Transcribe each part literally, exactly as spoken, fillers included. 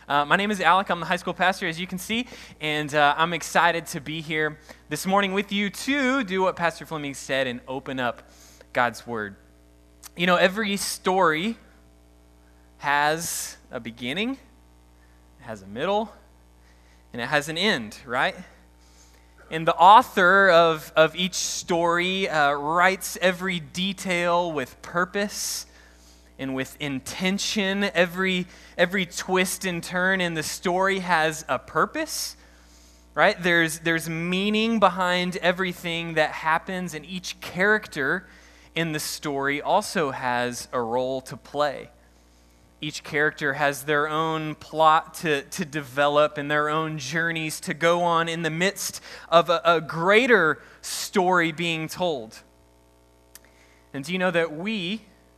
Uh, my name is Alec. I'm the high school pastor, as you can see, and uh, I'm excited to be here this morning with you to do what Pastor Fleming said and open up God's Word. You know, every story has a beginning, it has a middle, and it has an end, right? And the author of, of each story uh, writes every detail with purpose and with intention. Every, every twist and turn in the story has a purpose, right? There's, there's meaning behind everything that happens, and each character in the story also has a role to play. Each character has their own plot to, to develop and their own journeys to go on in the midst of a, a greater story being told. And do you know that we,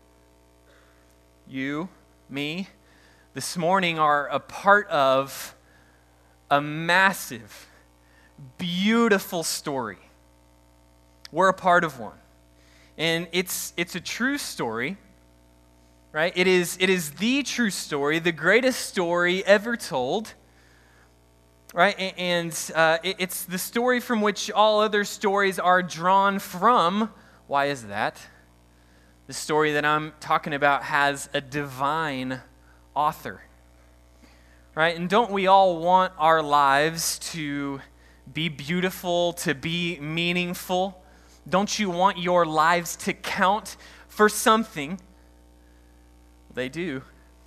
you, me, this morning are a part of a massive, beautiful story. We're a part of one. And it's it's a true story. Right? It is, it is the true story, the greatest story ever told, right? And uh, it, it's the story from which all other stories are drawn from. Why is that? The story that I'm talking about has a divine author, right? And don't we all want our lives to be beautiful, to be meaningful? Don't you want your lives to count for something? They do.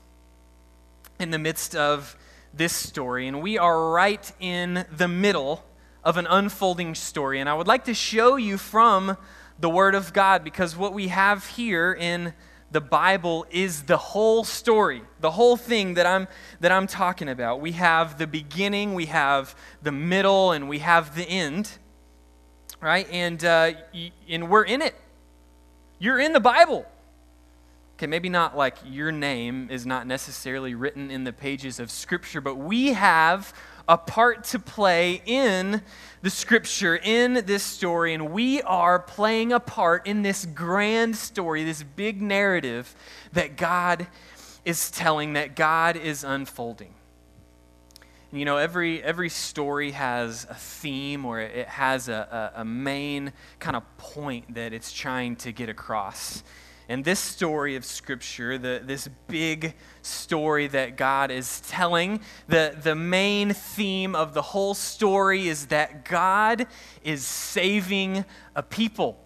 In the midst of this story, and we are right in the middle of an unfolding story. And I would like to show you from the Word of God, because what we have here in the Bible is the whole story, the whole thing that I'm that I'm talking about. We have the beginning, we have the middle, and we have the end, right? And uh, and we're in it. You're in the Bible. Okay, maybe not like your name is not necessarily written in the pages of Scripture, but we have a part to play in the Scripture, in this story, and we are playing a part in this grand story, this big narrative that God is telling, that God is unfolding. And you know, every every story has a theme, or it has a, a, a main kind of point that it's trying to get across. And this story of Scripture, the, this big story that God is telling, the, the main theme of the whole story is that God is saving a people.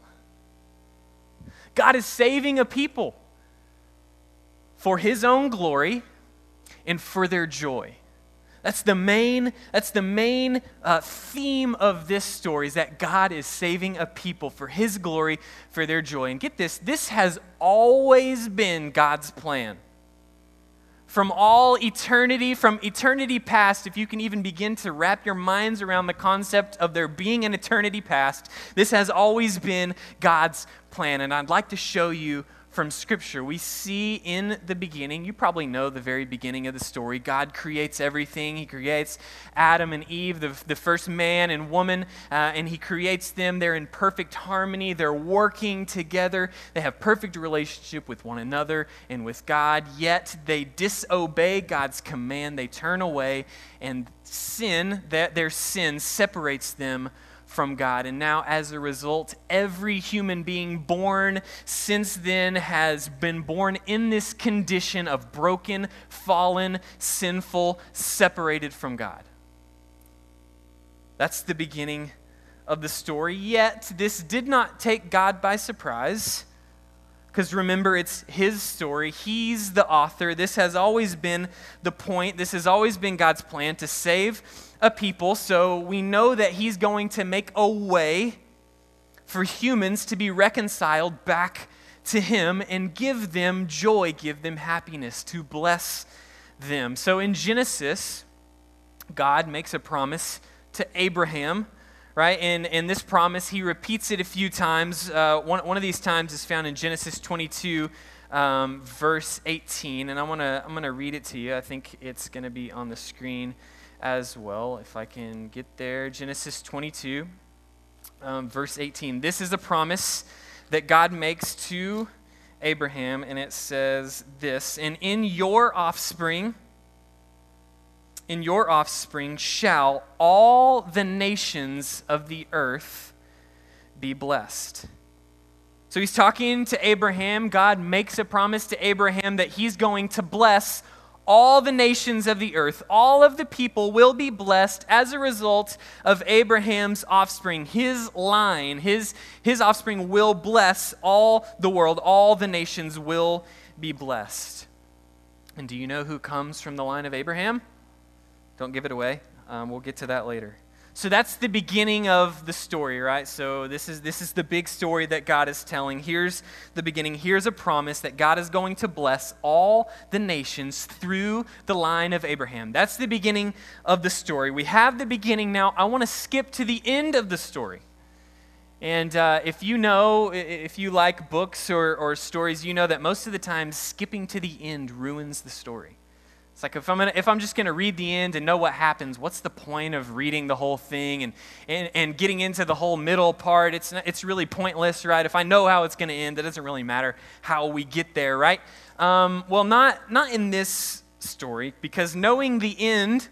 God is saving a people for His own glory and for their joy. That's the main, that's the main uh, theme of this story, is that God is saving a people for His glory, for their joy. And get this, this has always been God's plan. From all eternity, from eternity past, if you can even begin to wrap your minds around the concept of there being an eternity past, this has always been God's plan. And I'd like to show you from Scripture. We see in the beginning, you probably know the very beginning of the story, God creates everything. He creates Adam and Eve, the, the first man and woman, uh, and He creates them. They're in perfect harmony. They're working together. They have perfect relationship with one another and with God, yet they disobey God's command. They turn away, and sin, that their sin separates them from God. And now, as a result, every human being born since then has been born in this condition of broken, fallen, sinful, separated from God. That's the beginning of the story. Yet, this did not take God by surprise, because remember, it's His story. He's the author. This has always been the point. This has always been God's plan, to save a people. So we know that He's going to make a way for humans to be reconciled back to Him and give them joy, give them happiness, to bless them. So in Genesis, God makes a promise to Abraham, right? And, and this promise, He repeats it a few times. Uh, one, one of these times is found in Genesis twenty-two, um, verse eighteen. And I wanna, I'm going to read it to you. I think it's going to be on the screen as well, if I can get there. Genesis twenty-two, um, verse eighteen. This is a promise that God makes to Abraham, and it says this: "And in your offspring in your offspring shall all the nations of the earth be blessed. So he's talking to Abraham. God makes a promise to Abraham that he's going to bless all the nations of the earth. All of the people will be blessed as a result of Abraham's offspring. His line, his, his offspring will bless all the world. All the nations will be blessed. And do you know who comes from the line of Abraham? Don't give it away. Um, we'll get to that later. So that's the beginning of the story, right? So this is this is the big story that God is telling. Here's the beginning. Here's a promise that God is going to bless all the nations through the line of Abraham. That's the beginning of the story. We have the beginning now. I want to skip to the end of the story. And uh, if you know, if you like books or, or stories, you know that most of the time skipping to the end ruins the story. It's like if I'm gonna, if I'm just going to read the end and know what happens, what's the point of reading the whole thing and, and, and getting into the whole middle part? It's not, it's really pointless, right? If I know how it's going to end, it doesn't really matter how we get there, right? Um, well, not not in this story, because knowing the end,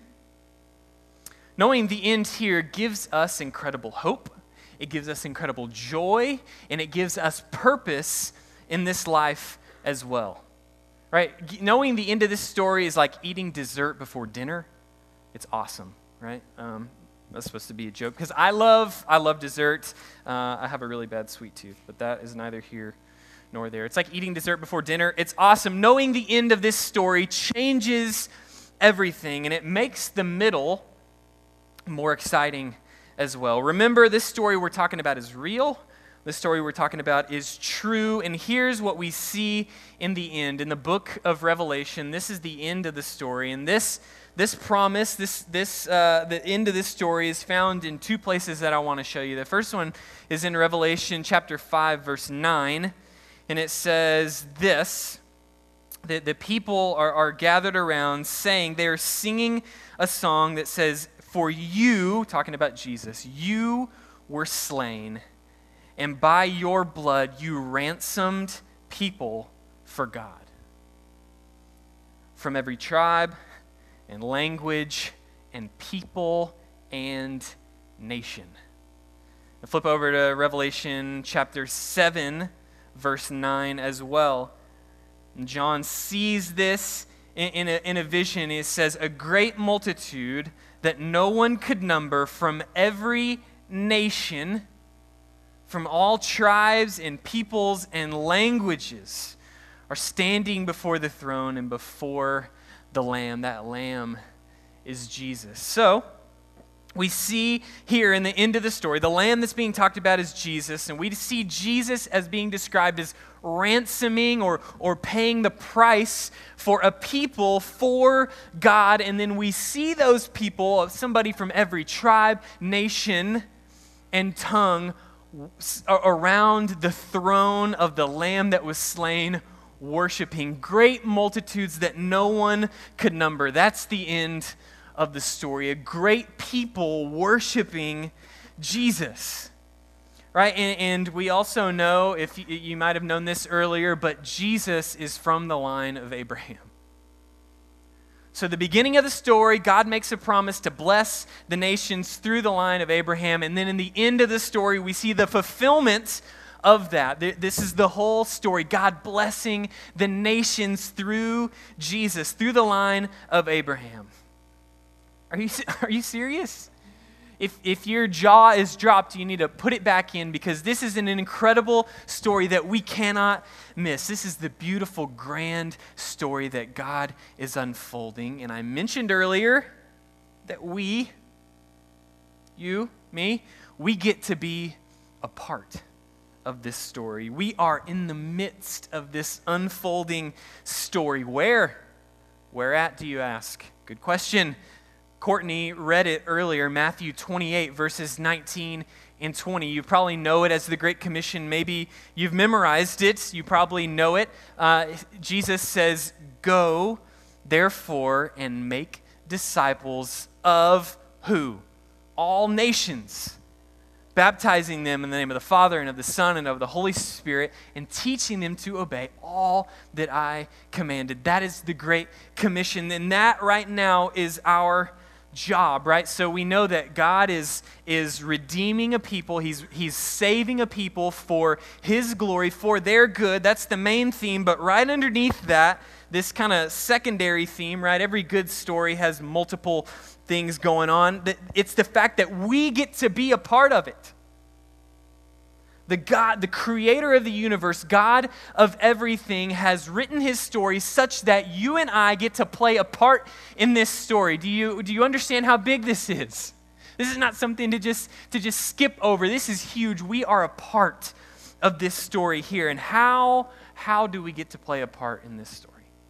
knowing the end here gives us incredible hope. It gives us incredible joy, and it gives us purpose in this life as well. Right? Knowing the end of this story is like eating dessert before dinner. It's awesome, right? Um, that's supposed to be a joke because I love I love dessert. Uh, I have a really bad sweet tooth, but that is neither here nor there. It's like eating dessert before dinner. It's awesome. Knowing the end of this story changes everything, and it makes the middle more exciting as well. Remember, this story we're talking about is real. The story we're talking about is true, and here's what we see in the end. In the book of Revelation, this is the end of the story, and this this promise, this this uh, the end of this story is found in two places that I want to show you. The first one is in Revelation chapter five, verse nine, and it says this, that the people are, are gathered around saying, they are singing a song that says, "For you," talking about Jesus, "you were slain, and by your blood you ransomed people for God from every tribe and language and people and nation." Now flip over to Revelation chapter seven, verse nine as well. And John sees this in, in, a, in a vision. It says, "A great multitude that no one could number from every nation, from all tribes and peoples and languages, are standing before the throne and before the Lamb." That Lamb is Jesus. So, we see here in the end of the story, the Lamb that's being talked about is Jesus, and we see Jesus as being described as ransoming or, or paying the price for a people for God, and then we see those people, somebody from every tribe, nation, and tongue, around the throne of the Lamb that was slain, worshiping. Great multitudes that no one could number. That's the end of the story. A great people worshiping Jesus. Right? And, and we also know, if you, you might have known this earlier, but Jesus is from the line of Abraham. So the beginning of the story, God makes a promise to bless the nations through the line of Abraham. And then in the end of the story, we see the fulfillment of that. This is the whole story. God blessing the nations through Jesus, through the line of Abraham. Are you, are you serious? If, if your jaw is dropped, you need to put it back in, because this is an incredible story that we cannot miss. This is the beautiful, grand story that God is unfolding. And I mentioned earlier that we, you, me, we get to be a part of this story. We are in the midst of this unfolding story. Where? Where at, do you ask? Good question. Courtney read it earlier, Matthew twenty-eight, verses nineteen and twenty. You probably know it as the Great Commission. Maybe you've memorized it. You probably know it. Uh, Jesus says, "Go, therefore, and make disciples of" who? All nations. baptizing them in the name of the Father and of the Son and of the Holy Spirit, and teaching them to obey all that I commanded. That is the Great Commission, and that right now is our job, right? So we know that God is, is redeeming a people. He's, he's saving a people for His glory, for their good. That's the main theme, but right underneath that, this kind of secondary theme, right? Every good story has multiple things going on. It's the fact that we get to be a part of it. The God, the creator of the universe, God of everything, has written His story such that you and I get to play a part in this story. Do you, do you understand how big this is? This is not something to just, to just skip over. This is huge. We are a part of this story here. And how, how do we get to play a part in this story?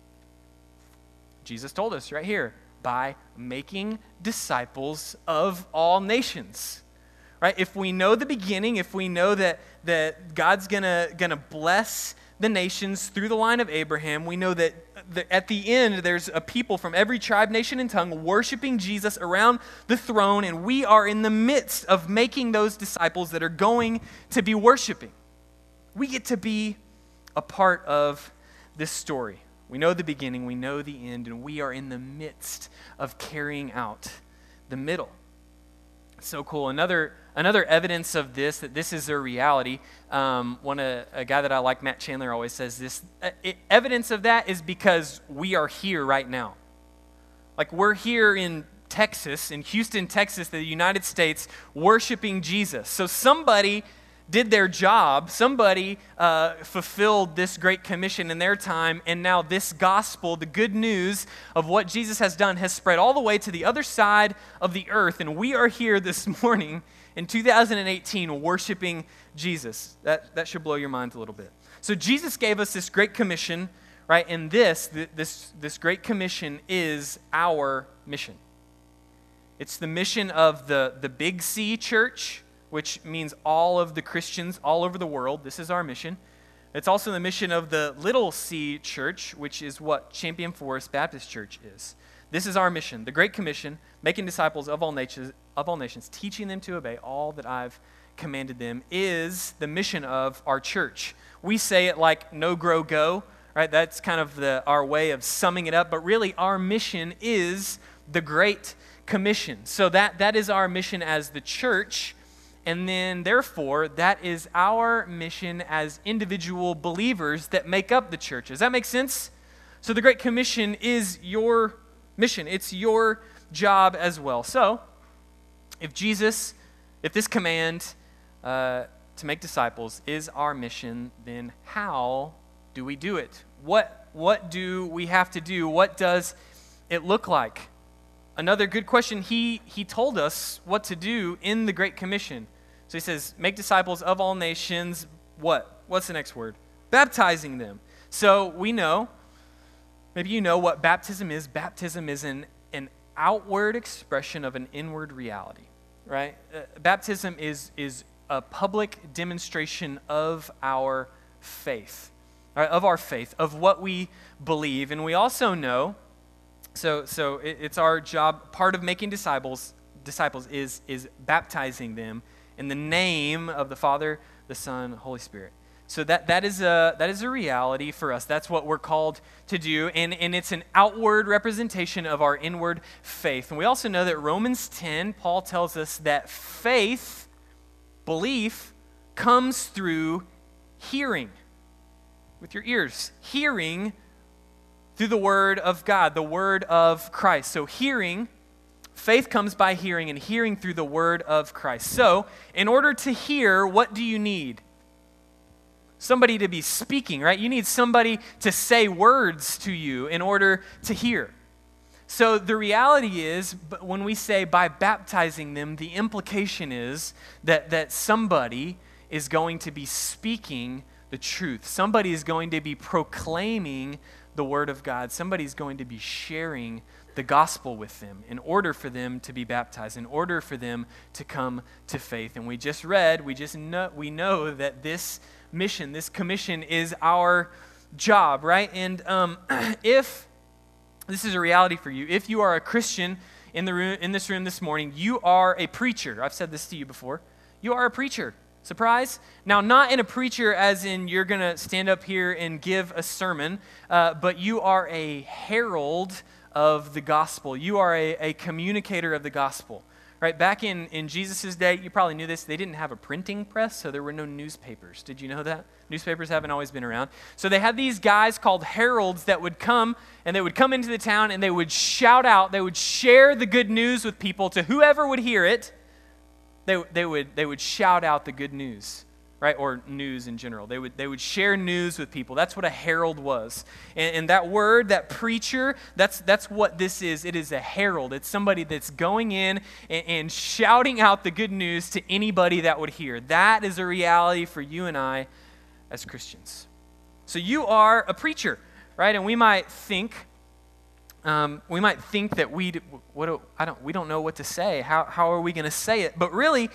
Jesus told us right here, by making disciples of all nations. Right? If we know the beginning, if we know that, that God's gonna, gonna bless the nations through the line of Abraham, we know that the, at the end there's a people from every tribe, nation, and tongue worshiping Jesus around the throne, and we are in the midst of making those disciples that are going to be worshiping. We get to be a part of this story. We know the beginning, we know the end, and we are in the midst of carrying out the middle. So cool. Another another evidence of this, that this is a reality, um, one uh, a guy that I like, Matt Chandler, always says this, uh, it, evidence of that is because we are here right now. Like we're here in Texas, in Houston, Texas, the United States, worshiping Jesus. So somebody did their job, somebody uh, fulfilled this great commission in their time, and now this gospel, the good news of what Jesus has done, has spread all the way to the other side of the earth, and we are here this morning in two thousand eighteen worshiping Jesus. That, that should blow your mind a little bit. So Jesus gave us this great commission, right, and this, this, this great commission is our mission. It's the mission of the, the Big C Church, which means all of the Christians all over the world. This is our mission. It's also the mission of the Little C Church, which is what Champion Forest Baptist Church is. This is our mission, the Great Commission, making disciples of all nations, of all nations, teaching them to obey all that I've commanded them, is the mission of our church. We say it like no, grow, go, right? That's kind of the, our way of summing it up, but really our mission is the Great Commission. So that, that is our mission as the church. And then, therefore, that is our mission as individual believers that make up the church. Does that make sense? So the Great Commission is your mission. It's your job as well. So, if Jesus, if this command uh, to make disciples is our mission, then how do we do it? What, what do we have to do? What does it look like? Another good question, he, he told us what to do in the Great Commission. So he says, make disciples of all nations, what? What's the next word? Baptizing them. So we know, maybe you know what baptism is. Baptism is an, an outward expression of an inward reality, right? Uh, baptism is, is a public demonstration of our faith, right? Of our faith, of what we believe. And we also know, so so it, it's our job, part of making disciples, disciples is, is baptizing them in the name of the Father, the Son, Holy Spirit. So that, that is a that is a reality for us. That's what we're called to do, and, and it's an outward representation of our inward faith. And we also know that Romans ten, Paul tells us that faith, belief, comes through hearing, with your ears, hearing through the Word of God, the Word of Christ. So hearing, faith comes by hearing, and hearing through the Word of Christ. So in order to hear, what do you need? Somebody to be speaking, right? You need somebody to say words to you in order to hear. So the reality is, when we say by baptizing them, the implication is that, that somebody is going to be speaking the truth. Somebody is going to be proclaiming the Word of God. Somebody is going to be sharing the gospel with them in order for them to be baptized, in order for them to come to faith. And we just read, we just know, we know that this mission, this commission is our job, right? And um, if this is a reality for you, if you are a Christian in the room, in this room this morning, you are a preacher. I've said this to you before. You are a preacher. Surprise? Now, not in a preacher as in you're going to stand up here and give a sermon, uh, but you are a herald of the gospel. You are a, a communicator of the gospel. Right? Back in, in Jesus' day, you probably knew this, they didn't have a printing press, so there were no newspapers. Did you know that? Newspapers haven't always been around. So they had these guys called heralds that would come, and they would come into the town, and they would shout out, they would share the good news with people to whoever would hear it. They, they, would, they would shout out the good news, right? Or news in general. They would, they would share news with people. That's what a herald was. And, and that word, that preacher, that's, that's what this is. It is a herald. It's somebody that's going in and, and shouting out the good news to anybody that would hear. That is a reality for you and I as Christians. So you are a preacher, right? And we might think, um, we might think that we, what do, I don't, we don't know what to say. How, how are we going to say it? But really,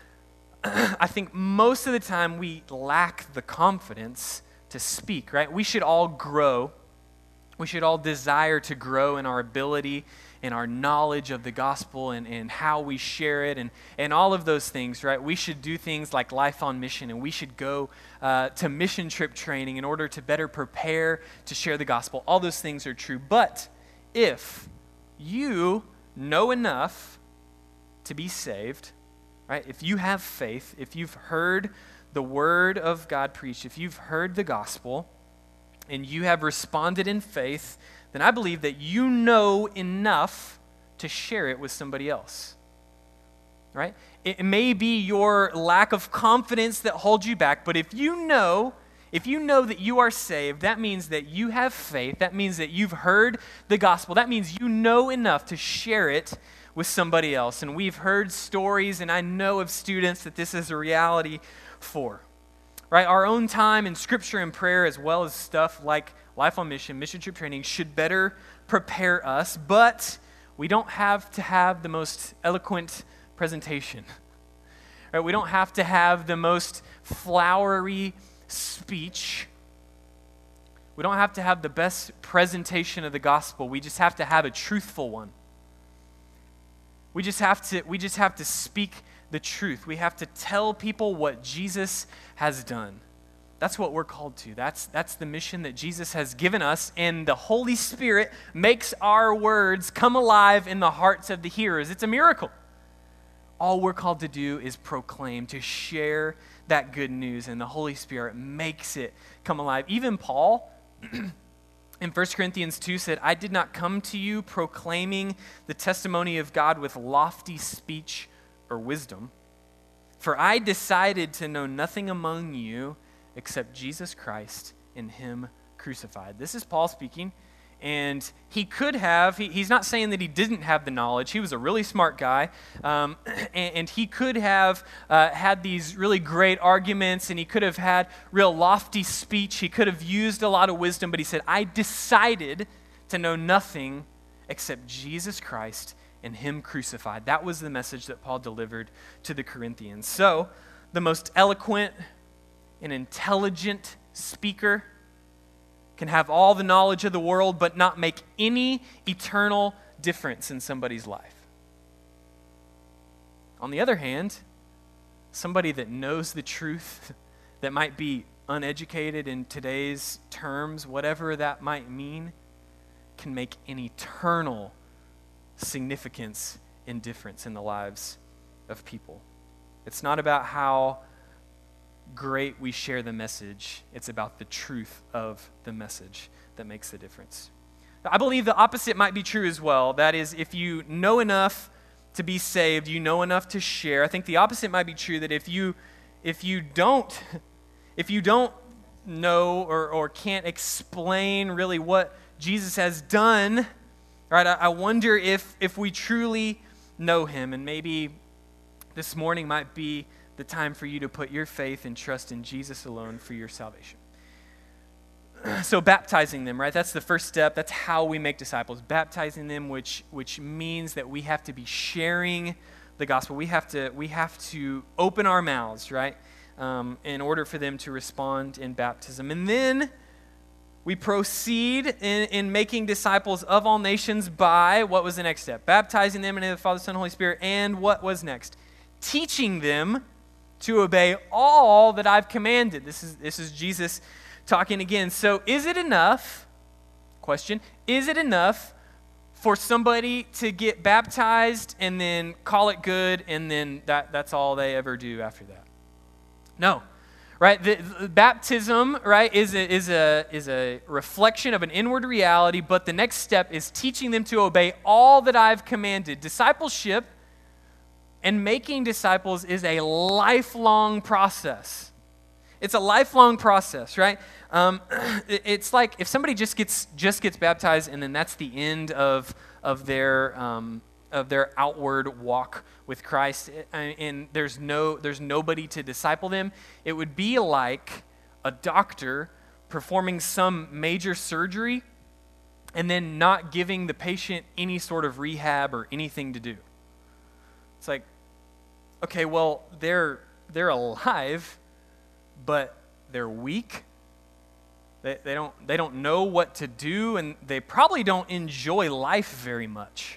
I think most of the time we lack the confidence to speak, right? We should all grow. We should all desire to grow in our ability and our knowledge of the gospel and, and how we share it and, and all of those things, right? We should do things like Life on Mission, and we should go uh, to mission trip training in order to better prepare to share the gospel. All those things are true. But if you know enough to be saved, right? If you have faith, if you've heard the word of God preached, if you've heard the gospel and you have responded in faith, then I believe that you know enough to share it with somebody else, right? It may be your lack of confidence that holds you back, but if you know, if you know that you are saved, that means that you have faith, that means that you've heard the gospel, that means you know enough to share it with somebody else. And we've heard stories, and I know of students that this is a reality for, right? Our own time in Scripture and prayer, as well as stuff like Life on Mission, mission trip training, should better prepare us, but we don't have to have the most eloquent presentation, right? We don't have to have the most flowery speech. We don't have to have the best presentation of the gospel. We just have to have a truthful one. We just have to, we just have to speak the truth. We have to tell people what Jesus has done. That's what we're called to. That's, that's the mission that Jesus has given us, and the Holy Spirit makes our words come alive in the hearts of the hearers. It's a miracle. All we're called to do is proclaim, to share that good news, and the Holy Spirit makes it come alive. Even Paul, in First Corinthians two, said, I did not come to you proclaiming the testimony of God with lofty speech or wisdom, for I decided to know nothing among you except Jesus Christ and Him crucified. This is Paul speaking, and he could have, he, he's not saying that he didn't have the knowledge. He was a really smart guy, um, and, and he could have uh, had these really great arguments, and he could have had real lofty speech. He could have used a lot of wisdom, but he said, I decided to know nothing except Jesus Christ and Him crucified. That was the message that Paul delivered to the Corinthians. So, the most eloquent and intelligent speaker can have all the knowledge of the world but not make any eternal difference in somebody's life. On the other hand, somebody that knows the truth, that might be uneducated in today's terms, whatever that might mean, can make an eternal significance and difference in the lives of people. It's not about how great we share the message. It's about the truth of the message that makes the difference. I believe the opposite might be true as well. That is, if you know enough to be saved, you know enough to share. I think the opposite might be true, that if you if you don't if you don't know or, or can't explain really what Jesus has done, right? I, I wonder if if we truly know Him, and maybe this morning might be the time for you to put your faith and trust in Jesus alone for your salvation. So baptizing them, right? That's the first step. That's how we make disciples. Baptizing them, which which means that we have to be sharing the gospel. We have to we have to open our mouths, right, um, in order for them to respond in baptism. And then we proceed in, in making disciples of all nations by, what was the next step? Baptizing them in the name of the Father, Son, and Holy Spirit. And what was next? Teaching them to obey all that I've commanded. This is, this is Jesus talking again. So is it enough, question, is it enough for somebody to get baptized and then call it good and then that, that's all they ever do after that? No. Right? The, the baptism, right, is a, is, a, is a reflection of an inward reality, but the next step is teaching them to obey all that I've commanded. Discipleship and making disciples is a lifelong process. It's a lifelong process, right? Um, it, it's like if somebody just gets just gets baptized and then that's the end of of their um, of their outward walk with Christ, and there's no there's nobody to disciple them. It would be like a doctor performing some major surgery and then not giving the patient any sort of rehab or anything to do. It's like, okay, well, they're they're alive, but they're weak. They, they don't they don't know what to do, and they probably don't enjoy life very much.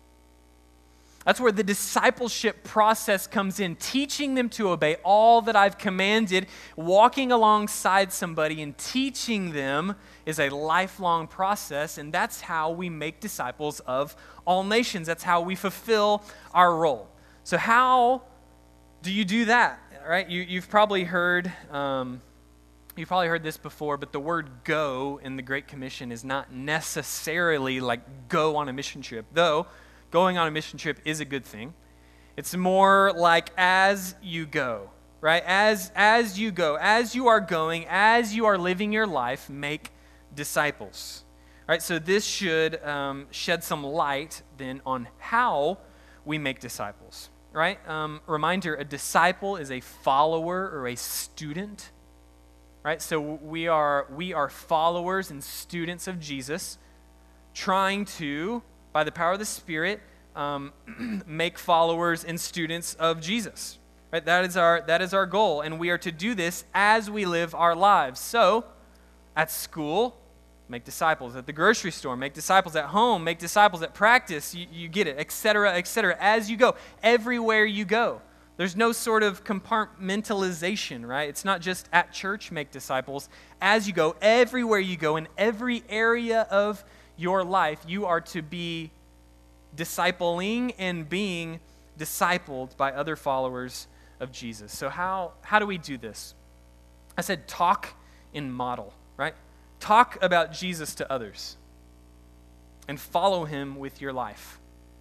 That's where the discipleship process comes in, teaching them to obey all that I've commanded. Walking alongside somebody and teaching them is a lifelong process, and that's how we make disciples of all nations. That's how we fulfill our role. So how do you do that? Right? You, you've probably heard um, you've probably heard this before, but the word "go" in the Great Commission is not necessarily like go on a mission trip, though. Going on a mission trip is a good thing. It's more like as you go, right? As as you go, as you are going, as you are living your life, make disciples, right? So this should um, shed some light then on how we make disciples, right? Um, reminder: a disciple is a follower or a student, right? So we are we are followers and students of Jesus, trying to, by the power of the Spirit, um, make followers and students of Jesus. Right? That is our that is our goal, and we are to do this as we live our lives. So, at school, make disciples. At the grocery store, make disciples. At home, make disciples. At practice, you, you get it, et cetera, et cetera. As you go, everywhere you go. There's no sort of compartmentalization, right? It's not just at church, make disciples. As you go, everywhere you go, in every area of your life, you are to be discipling and being discipled by other followers of Jesus. So how, how do we do this? I said talk and model, right? Talk about Jesus to others and follow him with your life,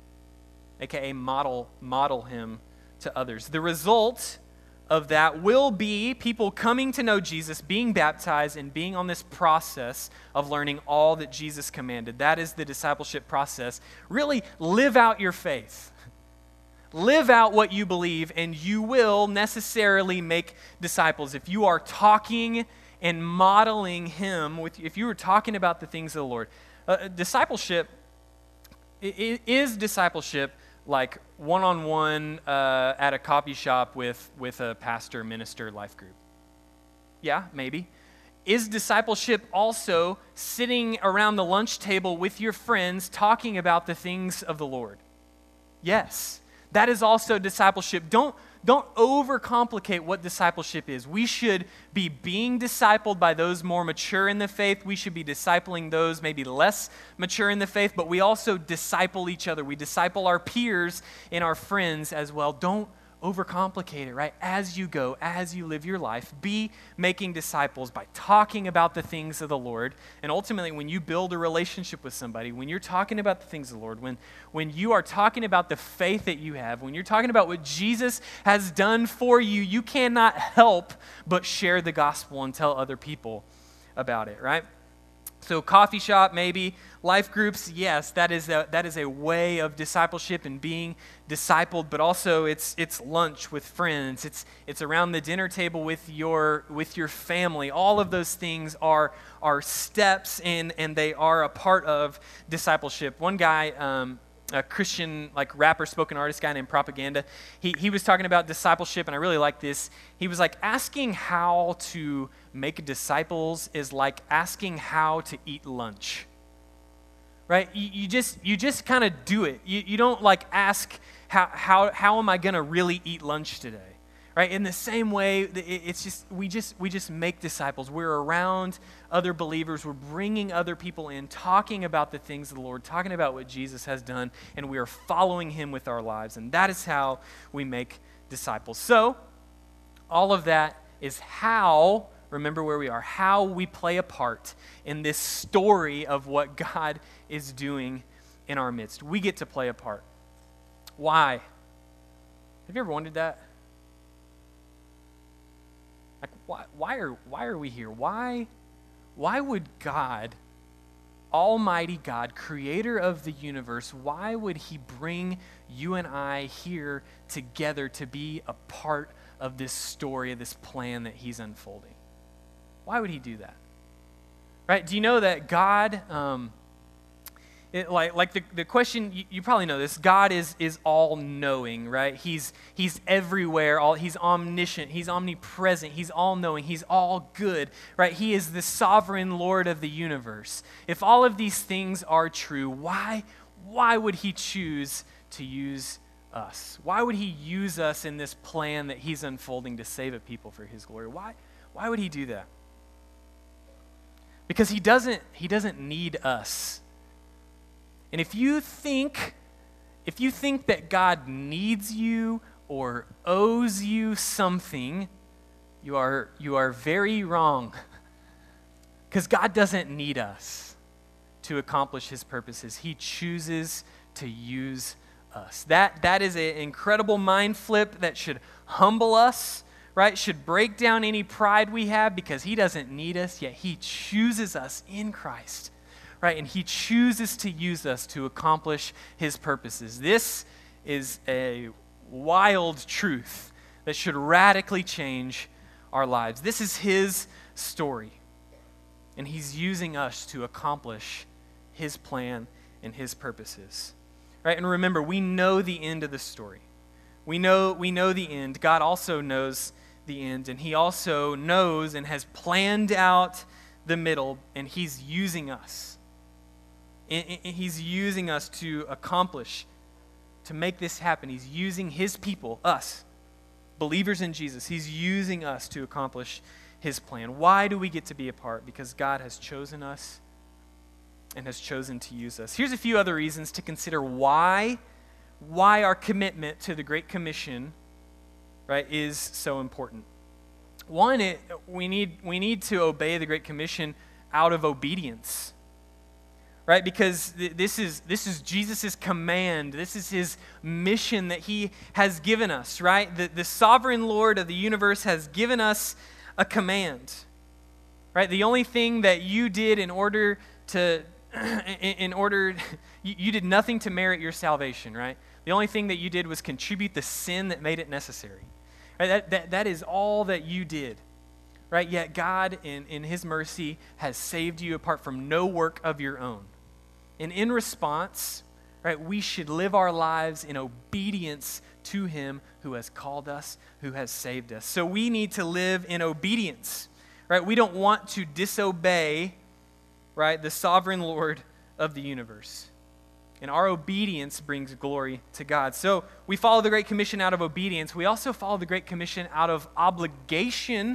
aka model, model him to others. The result of that will be people coming to know Jesus, being baptized, and being on this process of learning all that Jesus commanded. That is the discipleship process. Really live out your faith. Live out what you believe, and you will necessarily make disciples. If you are talking and modeling him, with, if you are talking about the things of the Lord, uh, discipleship is discipleship like one-on-one uh, at a coffee shop with, with a pastor, minister, life group? Yeah, maybe. Is discipleship also sitting around the lunch table with your friends talking about the things of the Lord? Yes. That is also discipleship. Don't, don't overcomplicate what discipleship is. We should be being discipled by those more mature in the faith. We should be discipling those maybe less mature in the faith, but we also disciple each other. We disciple our peers and our friends as well. Don't overcomplicate it, right? As you go, as you live your life, be making disciples by talking about the things of the Lord. And ultimately, when you build a relationship with somebody, when you're talking about the things of the Lord, when, when you are talking about the faith that you have, when you're talking about what Jesus has done for you, you cannot help but share the gospel and tell other people about it, right? So coffee shop, maybe. Life groups, yes, that is a, that is a way of discipleship and being discipled, but also it's it's lunch with friends. It's it's around the dinner table with your with your family. All of those things are are steps and, and they are a part of discipleship. One guy, um, a Christian like rapper, spoken artist guy named Propaganda, he, he was talking about discipleship, and I really like this. He was like, asking how to make disciples is like asking how to eat lunch. Right? You, you just you just kind of do it. You, you don't like ask, how, how, how am I going to really eat lunch today? Right? In the same way, it's just we just we just make disciples. We're around other believers. We're bringing other people in, talking about the things of the Lord, talking about what Jesus has done, and we are following him with our lives. And that is how we make disciples. So, all of that is how, remember where we are, how we play a part in this story of what God is doing in our midst. We get to play a part. Why? Have you ever wondered that? Like, why, why are why are we here? Why, why would God, Almighty God, creator of the universe, why would he bring you and I here together to be a part of this story, of this plan that he's unfolding? Why would he do that? Right? Do you know that God, um, it, like like the, the question, you, you probably know this, God is is all-knowing, right? He's he's everywhere, all he's omniscient, he's omnipresent, he's all-knowing, he's all good, right? He is the sovereign Lord of the universe. If all of these things are true, why why would he choose to use us? Why would he use us in this plan that he's unfolding to save a people for his glory? Why why would he do that? Because he doesn't he doesn't need us. And if you think, if you think that God needs you or owes you something, you are, you are very wrong. Because God doesn't need us to accomplish his purposes. He chooses to use us. That, that is an incredible mind flip that should humble us, right? Should break down any pride we have, because he doesn't need us, yet he chooses us in Christ. Right, and he chooses to use us to accomplish his purposes. This is a wild truth that should radically change our lives. This is his story, and he's using us to accomplish his plan and his purposes. Right, and remember, we know the end of the story. We know, we know the end. God also knows the end, and he also knows and has planned out the middle, and he's using us. He's using us to accomplish, to make this happen. He's using his people, us, believers in Jesus. He's using us to accomplish his plan. Why do we get to be a part? Because God has chosen us and has chosen to use us. Here's a few other reasons to consider why, why our commitment to the Great Commission, right, is so important. One, it, we need we need to obey the Great Commission out of obedience. Right, because th- this is this is Jesus' command. This is his mission that he has given us, right? The, the sovereign Lord of the universe has given us a command, right? The only thing that you did in order to, in, in order, you, you did nothing to merit your salvation, right? The only thing that you did was contribute the sin that made it necessary. Right? That, that, that is all that you did. Right? Yet God, in, in his mercy, has saved you apart from no work of your own. And in response, right, we should live our lives in obedience to him who has called us, who has saved us. So we need to live in obedience, right? We don't want to disobey, right, the sovereign Lord of the universe. And our obedience brings glory to God. So we follow the Great Commission out of obedience. We also follow the Great Commission out of obligation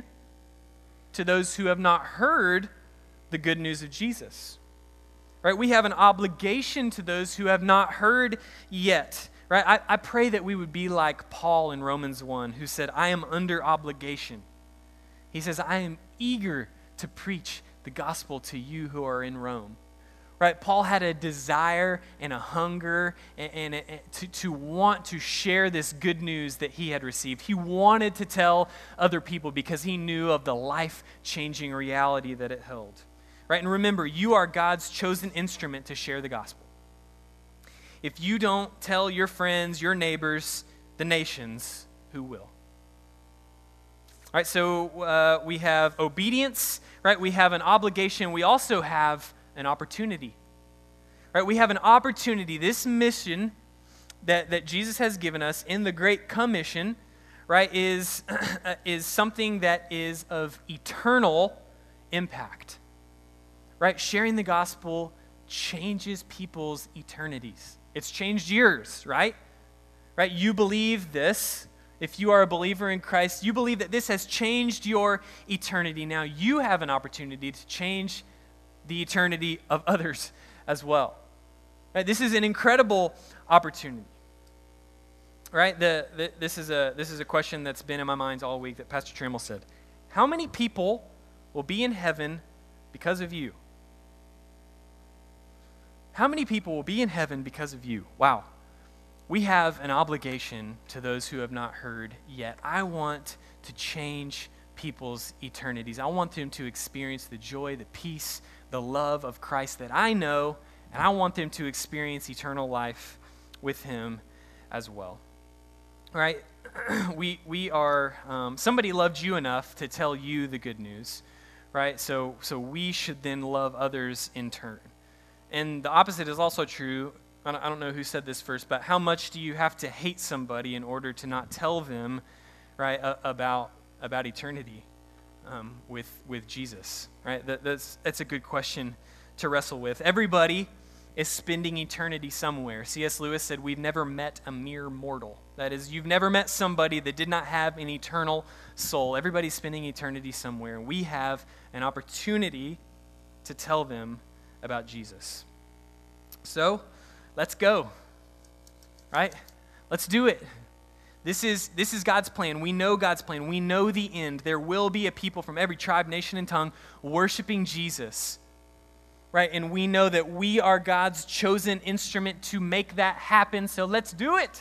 to those who have not heard the good news of Jesus. Right? We have an obligation to those who have not heard yet. Right? I, I pray that we would be like Paul in Romans one, who said, I am under obligation. He says, I am eager to preach the gospel to you who are in Rome. Right? Paul had a desire and a hunger and, and, and to, to want to share this good news that he had received. He wanted to tell other people because he knew of the life-changing reality that it held. Right? And remember, you are God's chosen instrument to share the gospel. If you don't tell your friends, your neighbors, the nations, who will? All right, so uh, we have obedience, right? We have an obligation. We also have an opportunity. Right? We have an opportunity. This mission that, that Jesus has given us in the Great Commission, right, is, is something that is of eternal impact. Right? Sharing the gospel changes people's eternities. It's changed yours, right? Right? You believe this. If you are a believer in Christ, you believe that this has changed your eternity. Now you have an opportunity to change the eternity of others as well. Right? This is an incredible opportunity. Right? The, the, this is a this is a question that's been in my mind all week that Pastor Trammell said. How many people will be in heaven because of you? How many people will be in heaven because of you? Wow. We have an obligation to those who have not heard yet. I want to change people's eternities. I want them to experience the joy, the peace, the love of Christ that I know, and I want them to experience eternal life with him as well. All right, we we are, um, somebody loved you enough to tell you the good news, right? So so we should then love others in turn. And the opposite is also true. I don't, I don't know who said this first, but how much do you have to hate somebody in order to not tell them, right, uh, about about eternity um, with with Jesus, right? That, that's that's a good question to wrestle with. Everybody is spending eternity somewhere. C S Lewis said, we've never met a mere mortal. That is, you've never met somebody that did not have an eternal soul. Everybody's spending eternity somewhere, and we have an opportunity to tell them about Jesus. So, let's go, right? Let's do it. This is, this is God's plan. We know God's plan. We know the end. There will be a people from every tribe, nation, and tongue worshiping Jesus. Right, and we know that we are God's chosen instrument to make that happen, so let's do it.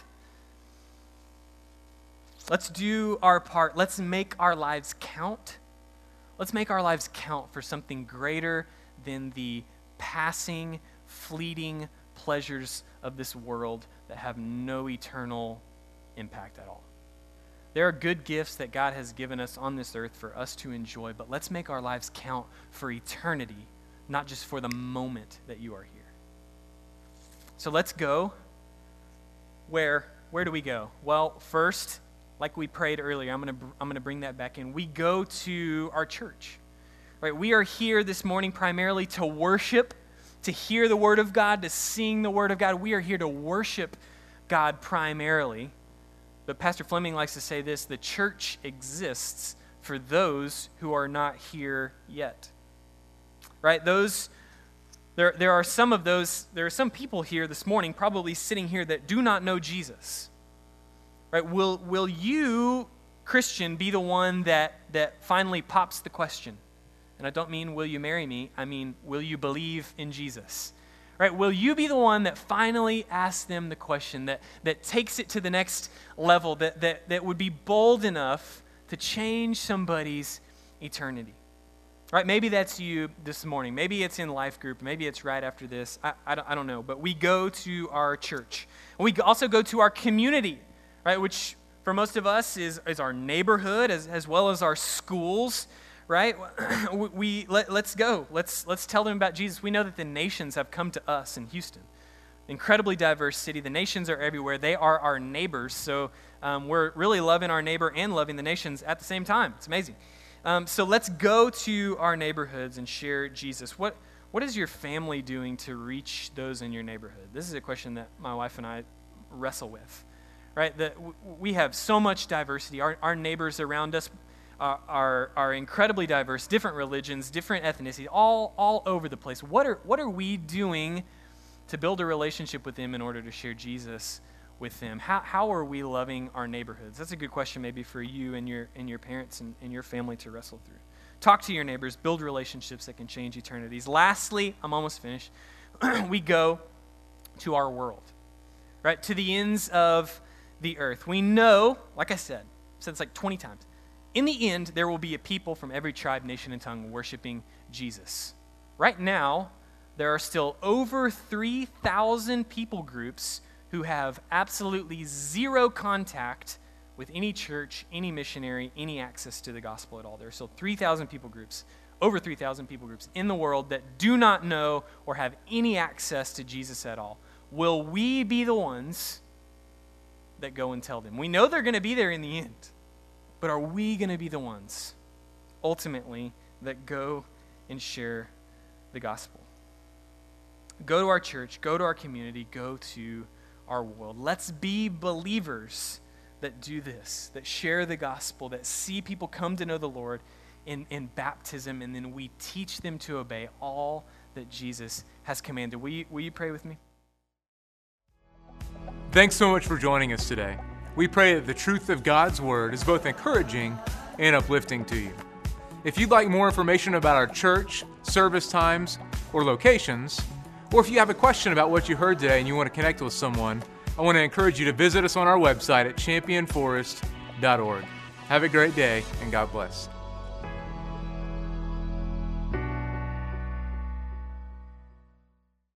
Let's do our part. Let's make our lives count. Let's make our lives count for something greater than the passing, fleeting pleasures of this world that have no eternal impact at all. There are good gifts that God has given us on this earth for us to enjoy, but let's make our lives count for eternity, not just for the moment that you are here. So let's go. Where where do we go? Well, first, like we prayed earlier, I'm going to I'm going to bring that back in. We go to our church. Right? We are here this morning primarily to worship, to hear the word of God, to sing the word of God. We are here to worship God primarily. But Pastor Fleming likes to say this, the church exists for those who are not here yet. Right? Those, there, there are some of those, there are some people here this morning probably sitting here that do not know Jesus. Right? Will, will you, Christian, be the one that, that finally pops the question? And I don't mean, will you marry me? I mean, will you believe in Jesus? Right? Will you be the one that finally asks them the question, that, that takes it to the next level, that, that, that would be bold enough to change somebody's eternity? Right, maybe that's you this morning. Maybe it's in life group. Maybe it's right after this. I, I, don't, I don't know. But we go to our church. We also go to our community, right, which for most of us is, is our neighborhood as, as well as our schools, right? we, we let, let's go. Let's, let's tell them about Jesus. We know that the nations have come to us in Houston. Incredibly diverse city. The nations are everywhere. They are our neighbors. So um, we're really loving our neighbor and loving the nations at the same time. It's amazing. Um, so let's go to our neighborhoods and share Jesus. What what is your family doing to reach those in your neighborhood? This is a question that my wife and I wrestle with, right? That we have so much diversity. Our our neighbors around us are, are are incredibly diverse, different religions, different ethnicities, all all over the place. What are what are we doing to build a relationship with them in order to share Jesus with them? How how are we loving our neighborhoods? That's a good question maybe for you and your and your parents and, and your family to wrestle through. Talk to your neighbors, build relationships that can change eternities. Lastly, I'm almost finished, we go to our world, right? To the ends of the earth. We know, like I said, I've said this like twenty times, in the end, there will be a people from every tribe, nation, and tongue worshiping Jesus. Right now, there are still over three thousand people groups who have absolutely zero contact with any church, any missionary, any access to the gospel at all. There are still three thousand people groups, over three thousand people groups in the world that do not know or have any access to Jesus at all. Will we be the ones that go and tell them? We know they're going to be there in the end, but are we going to be the ones, ultimately, that go and share the gospel? Go to our church, go to our community, go to our world. Let's be believers that do this, that share the gospel, that see people come to know the Lord in, in baptism, and then we teach them to obey all that Jesus has commanded. Will you, will you pray with me? Thanks so much for joining us today. We pray that the truth of God's Word is both encouraging and uplifting to you. If you'd like more information about our church, service times, or locations, or if you have a question about what you heard today and you want to connect with someone, I want to encourage you to visit us on our website at champion forest dot org. Have a great day, and God bless.